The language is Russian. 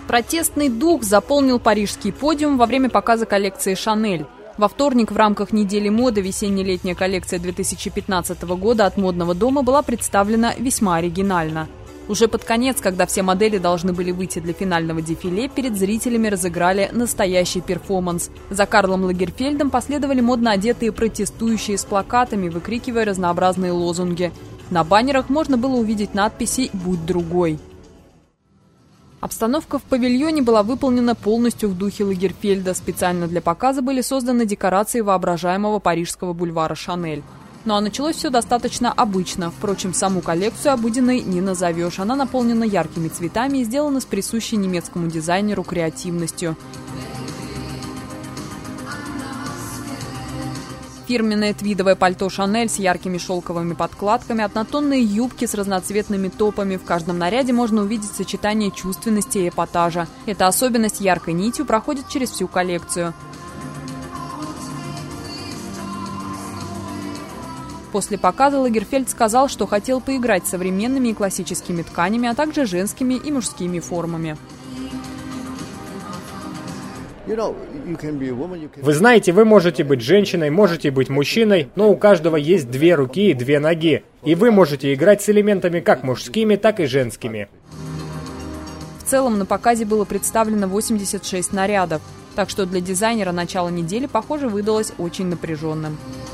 Протестный дух заполнил парижский подиум во время показа коллекции «Шанель». Во вторник в рамках недели моды весенне-летняя коллекция 2015 года от модного дома была представлена весьма оригинально. Уже под конец, когда все модели должны были выйти для финального дефиле, перед зрителями разыграли настоящий перформанс. За Карлом Лагерфельдом последовали модно одетые протестующие с плакатами, выкрикивая разнообразные лозунги. На баннерах можно было увидеть надписи «Будь другой». Обстановка в павильоне была выполнена полностью в духе Лагерфельда. Специально для показа были созданы декорации воображаемого парижского бульвара Шанель. Ну а началось все достаточно обычно. Впрочем, саму коллекцию обыденной не назовешь. Она наполнена яркими цветами и сделана с присущей немецкому дизайнеру креативностью. Фирменное твидовое пальто «Шанель» с яркими шелковыми подкладками, однотонные юбки с разноцветными топами. В каждом наряде можно увидеть сочетание чувственности и эпатажа. Эта особенность яркой нитью проходит через всю коллекцию. После показа Лагерфельд сказал, что хотел поиграть с современными и классическими тканями, а также женскими и мужскими формами. Вы знаете, вы можете быть женщиной, можете быть мужчиной, но у каждого есть две руки и две ноги. И вы можете играть с элементами как мужскими, так и женскими. В целом на показе было представлено 86 нарядов. Так что для дизайнера начало недели, похоже, выдалось очень напряженным.